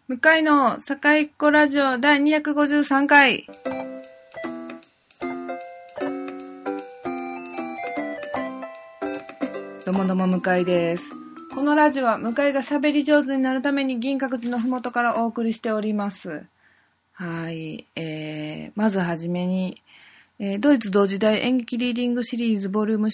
向井の坂井っ子ラジオ第253回。どうもどうも向井です。このラジオは向井が喋り上手になるために銀閣寺のふもとからお送りしております。はい、まずはじめに、ドイツ同時代演劇リーディングシリーズボリューム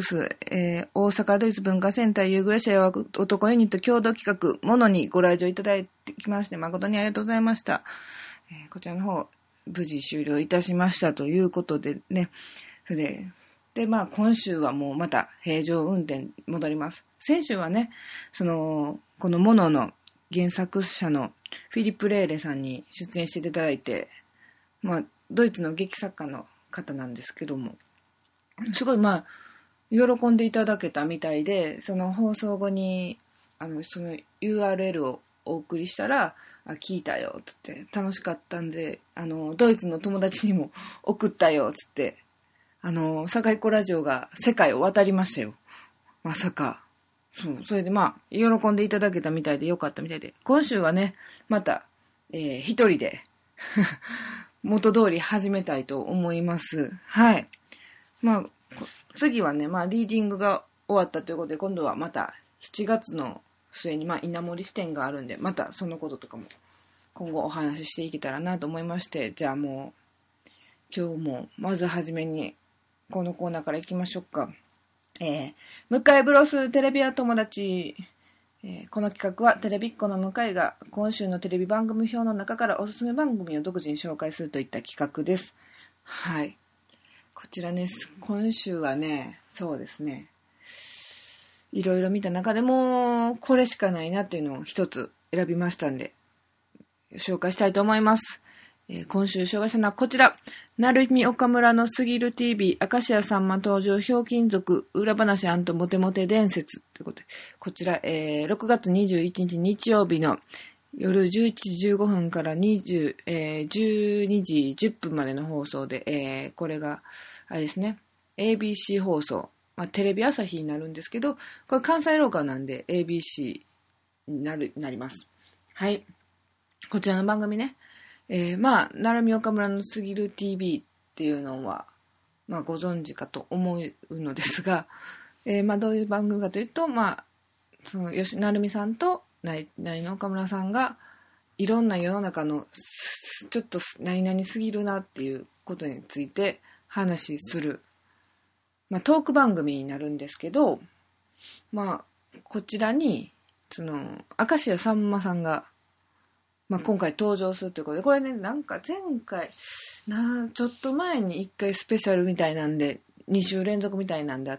6、大阪ドイツ文化センターユーグレシア男ユニット共同企画ものにご来場いただいてきまして誠にありがとうございました。こちらの方無事終了いたしましたということでね。それで今週はもうまた平常運転戻ります。先週はね、このものの原作者のフィリップ・レーレさんに出演していただいて、ドイツの劇作家の方なんですけども、すごい喜んでいただけたみたいで、その放送後にその URL をお送りしたら、聞いたよつって楽しかったんで、ドイツの友達にも送ったよつって、坂井っ子ラジオが世界を渡りましたよ。まさか。それで喜んでいただけたみたいでよかったみたいで、今週はねまた、一人で元通り始めたいと思います。はい。次はね、リーディングが終わったということで、今度はまた7月の末に、稲盛支店があるんで、またそのこととかも今後お話ししていけたらなと思いまして、じゃあもう、今日もまずはじめに、このコーナーから行きましょうか。向井ブロステレビア友達。この企画はテレビっ子の向井が今週のテレビ番組表の中からおすすめ番組を独自に紹介するといった企画です。はい。こちらね、今週はね、そうですね、いろいろ見た中でもこれしかないなっていうのを一つ選びましたんで紹介したいと思います。今週紹介したのはこちら。成海岡村のすぎる TV 明石家さんま登場ひょうきん族裏話&モテモテ伝説ということで、こちら、6月21日日曜日の夜11時15分から12時10分までの放送で、これがあれですね、 ABC 放送、テレビ朝日になるんですけど、これ関西ローカルなんで ABC になります。はい、こちらの番組ね、成海岡村のすぎる TV っていうのは、ご存知かと思うのですが、どういう番組かというと、その成海さんと成の岡村さんがいろんな世の中のちょっと何々すぎるなっていうことについて話する、トーク番組になるんですけど、こちらにその明石家さんまさんが今回登場するということで、これね、なんか前回ちょっと前に1回スペシャルみたいなんで2週連続みたいなんであって、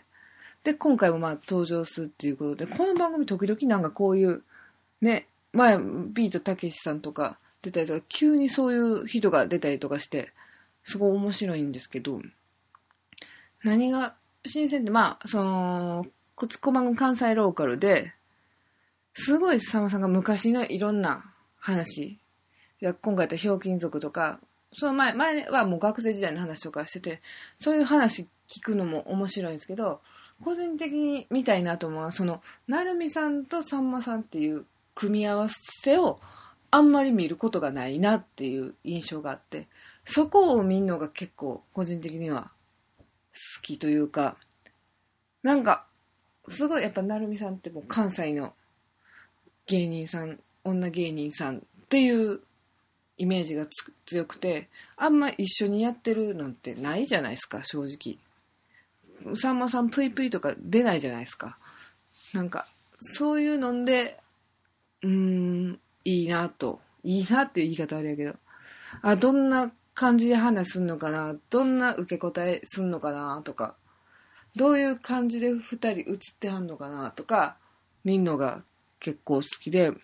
で今回も登場するっていうことで、この番組時々なんかこういうね、前ビートたけしさんとか出たりとか、急にそういう人が出たりとかしてすごい面白いんですけど、何が新鮮って、そのこの番組関西ローカルですごいさんまさんが昔のいろんな話、今回やったひょうきん族とか、その前はもう学生時代の話とかしてて、そういう話聞くのも面白いんですけど、個人的に見たいなと思うのは、その成海さんとさんまさんっていう組み合わせをあんまり見ることがないなっていう印象があって、そこを見るのが結構個人的には好きというか、なんかすごいやっぱ成海さんってもう関西の芸人さん、女芸人さんっていうイメージが強くて、あんま一緒にやってるのってないじゃないですか、正直。さんまさんぷいぷいとか出ないじゃないですか。なんかそういうのでいいなっていう言い方あれやけど、どんな感じで話すんのかな、どんな受け答えすんのかなとか、どういう感じで2人映ってはんのかなとか見んのが結構好きで、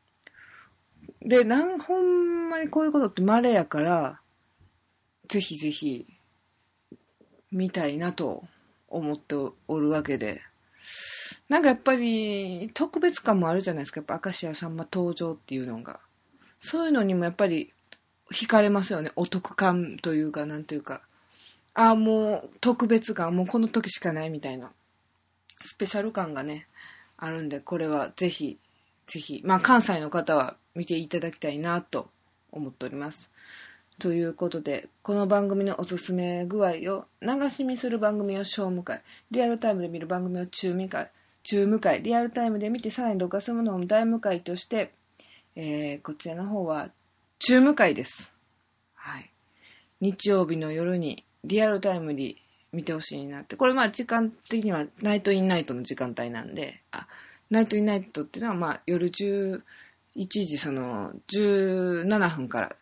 ほんまにこういうことって稀やから、ぜひぜひ見たいなと思っておるわけで、なんかやっぱり特別感もあるじゃないですか。やっぱ明石家さんま登場っていうのが、そういうのにもやっぱり惹かれますよね。お得感というか、なんというか、もう特別感、もうこの時しかないみたいなスペシャル感がねあるんで、これはぜひぜひ、関西の方は見ていただきたいなと思っております。ということで、この番組のおすすめ具合を流し見する番組を小無回、リアルタイムで見る番組を中無回、リアルタイムで見てさらに録画するものを大無回として、こちらの方は中無回です。はい。日曜日の夜にリアルタイムに見てほしいなって。これ時間的にはナイトインナイトの時間帯なんで、ナイトインナイトっていうのは夜11時17分から、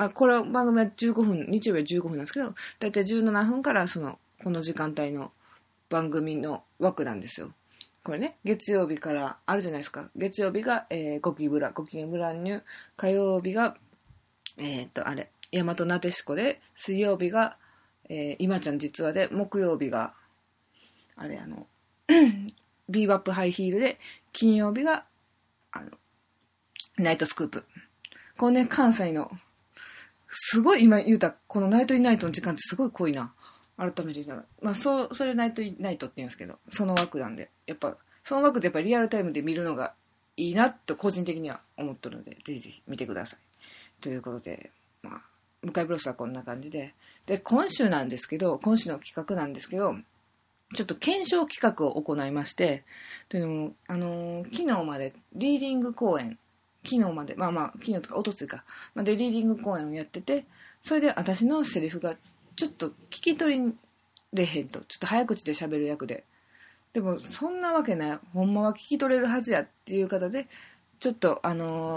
これ番組は15分、日曜日は15分なんですけど、だいたい17分からこの時間帯の番組の枠なんですよ。これね、月曜日からあるじゃないですか。月曜日が、ゴキブランニュ。火曜日が、大和なでしこで、水曜日が、今ちゃん実話で、木曜日が、ビーバップハイヒールで、金曜日が、ナイトスクープ。このね、関西の、すごい今言うた、このナイトインナイトの時間ってすごい濃いな。改めて言ったら。それナイトインナイトって言うんですけど、その枠なんで。やっぱ、その枠でやっぱリアルタイムで見るのがいいなと個人的には思ってるので、ぜひぜひ見てください。ということで、向井ブロスはこんな感じで。で、今週の企画なんですけど、ちょっと検証企画を行いまして、というのも、昨日までリーディング公演、昨日とかおとついか、でリーディング公演をやってて、それで私のセリフがちょっと聞き取りれへんと、ちょっと早口で喋る役で、でもそんなわけない、ほんまは聞き取れるはずやっていう方で、ちょっと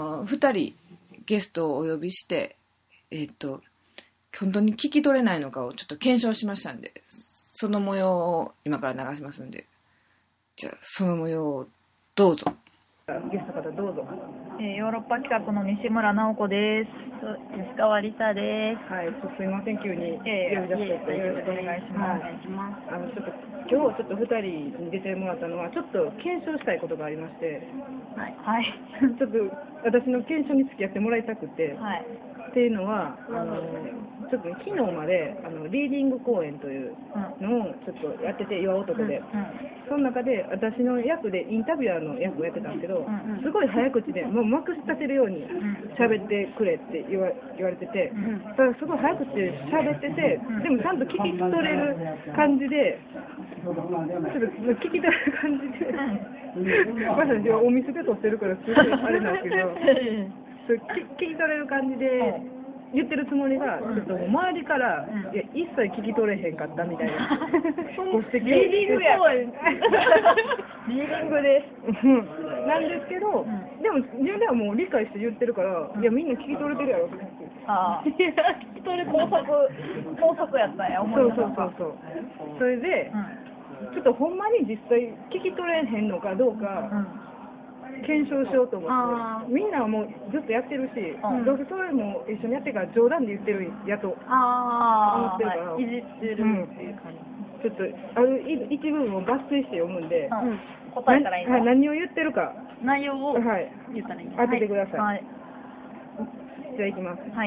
2人ゲストをお呼びして、本当に聞き取れないのかをちょっと検証しましたんで、その模様を今から流しますんで、じゃあその模様をどうぞ。ゲスト方どうぞ。 ヨーロッパ企画の西村直子です。吉川理沙です。 はい、すいません、急に呼び出してよろしくお願いします。 ちょっと今日ちょっと2人に出てもらったのはちょっと検証したいことがありまして、 はい、 ちょっと私の検証に付き合ってもらいたくて、 はい、 っていうのはちょっと昨日までリーディング公演というのをちょっとやってて、岩男で、その中で私の役でインタビュアーの役をやってたんですけど、すごい早口でもうまくし立てるように喋ってくれって言われてて、だからすごい早口で喋ってて、でもちゃんと聞き取れる感じで、ちょっと聞き取れる感じで、私お店で撮ってるからすごいあれなんですけど、聞き取れる感じで言ってるつもりが、ちょっと周りから、いや一切聞き取れへんかったみたいなご指摘をリーディングやリーディングですなんですけど、でも自分ではもう理解して言ってるから、いやみんな聞き取れてるやろと思って、 聞き取れ工作やったんや、思い出した。 そうそれで、ちょっとほんまに実際聞き取れへんのかどうか、検証しようと思って、みんなはもうずっとやってるし、どうせそれも一緒にやってるから冗談で言ってるやと思ってるから、 いじってるっていう感じ、ちょっとある一部分を抜粋して読むんで、 答えたらいいの？ 何を言ってるか内容を言ったらいいの？ 当ててください。 はい、 じゃあいきます。 はい。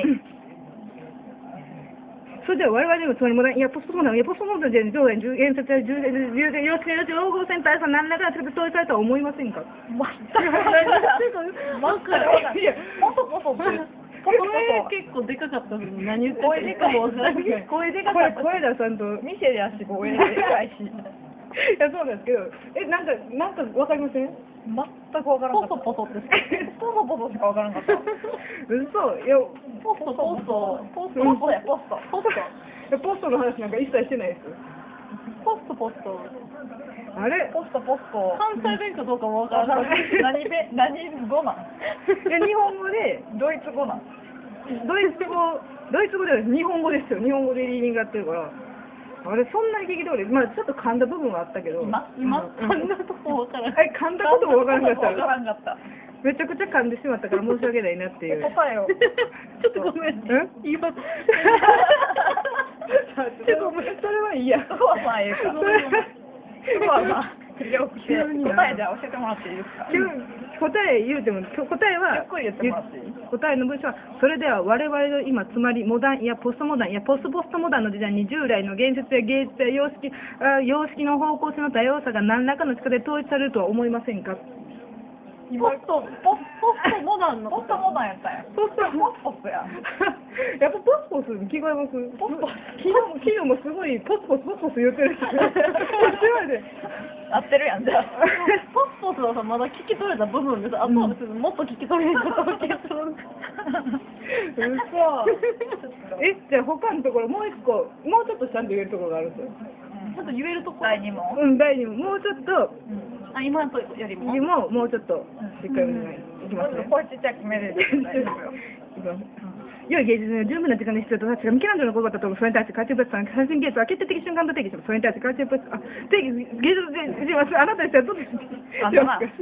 それでは我々のつまりモダン、いやポストモダンで上演原説や重要性要応募センターさん何らかの統一されたとは思いませんか？ 全く分からない。いや、ポソって結構でかかったのに何言って声でかかった。声出さんと店で足声でかいし。いやそうなんですけど、なんかわかりません？ 全くわからなかった。ポソしかわからなかった。 嘘。いやポストの話なんか一切してないです。 ポストあれポスト関西弁かどうかもわからない。何語なん？ いや日本語でドイツ語なん？ ドイツ語では日本語ですよ。日本語でリーディングやってるから。あれそんなに聞き通り、ちょっと噛んだ部分はあったけど、 今噛んだとこ分からん。噛んだことも分からんかった。 った。 めちゃくちゃ噛んでしまったから申し訳ないなっていう。 答えを。ちょっとごめん。今。ちょっとごめん。 それはいいや。 そこはまあいいか。そこはまあ。答えじゃあ教えてもらっていいですか？ 答え言うても、答えは、 ゆっくり言ってもらっていい？ 答えの文章は、それでは我々の今、つまりモダン、いやポストモダン、いやポストモダンの時代に従来の言説や芸術や様式の方向性の多様さが何らかの力で統一されるとは思いませんか？ 今ポストモダンのポストモダンやったんや。ポスポスや。 やっぱポスポスに聞こえます。ポスポス。昨日もすごいポスポス言ってる。すごいで。 合ってるやんじゃあ。ポスポスはさまだ聞き取れた部分です。あとは別にもっと聞き取れないことを聞き取る。 じゃあ他のところもう一個もうちょっとちゃんと言えるところがあるんですよ。 ちょっと言えるところ。第2問。 第2問もうちょっと。 今のよりももうちょっとしっかりお願いしますね。 声ちっちゃくめで大丈夫よ。 良い芸術には十分な時間が必要と確かミケランジェロの言葉だとそれに対してカーチュープレスさん最新芸術は決定的瞬間と定義します。それに対してカーチュープレス定義芸術でします。あなたにしたらどうですか。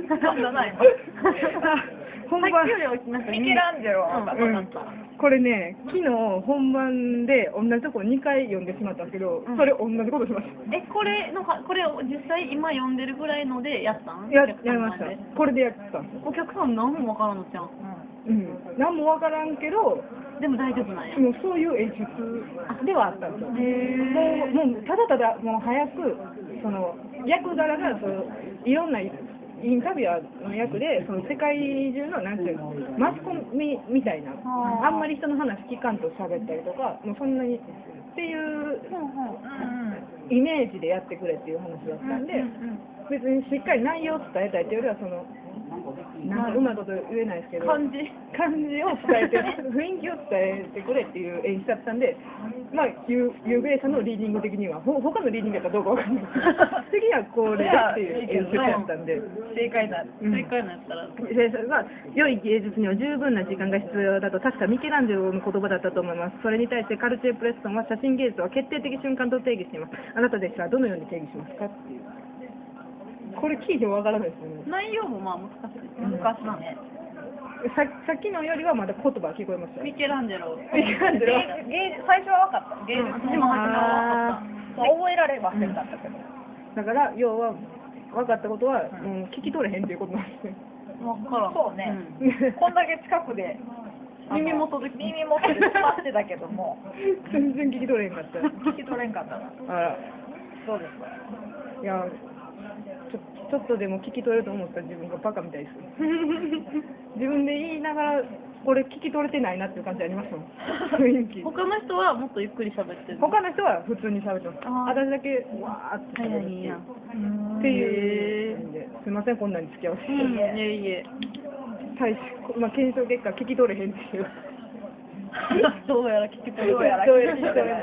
本番ミケランジェロは分かった。 これね昨日本番で同じとこ2回読んでしまったんですけど、それ同じことしました。 これを実際今読んでるぐらいのでやったん？ やりました。これでやったんです。 お客さん何も分からんのちゃう？ 何も分からんけどでも大丈夫なんや。 もうそういう演出ではあったんですよ。もうただただもう早くその役柄がいろんなインタビュアーの役でその世界中のなんていうのマスコミみたいなあんまり人の話聞かんと喋ったりとかもうそんなにっていうイメージでやってくれっていう話だったんで、別にしっかり内容を伝えたいっていうよりはそのなんかうまいこと言えないですけど感じを伝えて雰囲気を伝えてくれっていう演出だったんで、まあゆうべいさんのリーディング的には他のリーディングやったらどうかわかんない次はこれだっていう演出だったんで正解なやったら良い芸術には十分な時間が必要だと確かミケランジェロの言葉だったと思います。それに対してカルチェ・プレストンは写真芸術は決定的瞬間と定義しています。あなたでしたらどのように定義しますかっていう。これ聞いてもわからないですよね。 内容もまあ難しいね。 さっきのよりはまだ言葉聞こえました。 ミケランジェロ。 芸術最初は分かった。 芸術にも初めは分かった。覚えられませんかったけど。 だから要は分かったことは、聞き取れへんっていうことなんですね。 分からん。そうね。こんだけ近くで耳元で詰まってたけども全然聞き取れへんかった。 聞き取れんかったな。 あら。 そうですか。 いや。ちょっとでも聞き取れると思ったら自分がバカみたいです自分で言いながらこれ聞き取れてないなっていう感じありますもん雰囲気。 他の人はもっとゆっくり喋ってる。 他の人は普通に喋ってます。私だけわーって喋るっていう意味で、すいませんこんなに付き合わせて。 いえ検証結果聞き取れへんっていうどうやら聞き取れない。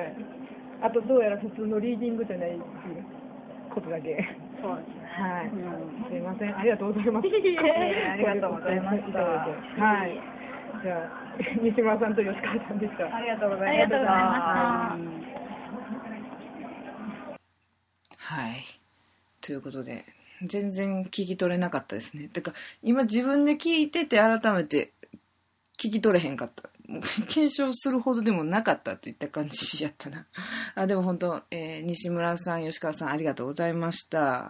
あとどうやら普通のリーディングじゃないっていうことだけ。 そうですね。 はい。すいません。ありがとうございます。 ありがとうございました。 はい。じゃあ西村さんと吉川さんでした。 ありがとうございました。 はい。ということで全然聞き取れなかったですね。てか今自分で聞いてて改めて聞き取れへんかった。検証するほどでもなかったといった感じやったな。でも本当、西村さん、吉川さんありがとうございました。はい。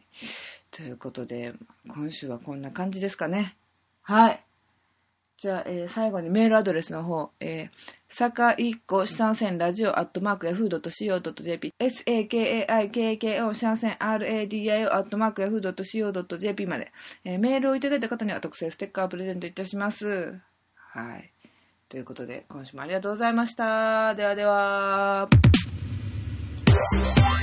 ということで、今週はこんな感じですかね。はい。じゃあ、最後にメールアドレスの方、さかいこしさんせんラジオ@yahoo.co.jp SAKAIKKO しゃんせん RADIO @yahoo.co.jp まで、メールをいただいた方には特製ステッカーをプレゼントいたします。はい。ということで、今週もありがとうございました。ではでは。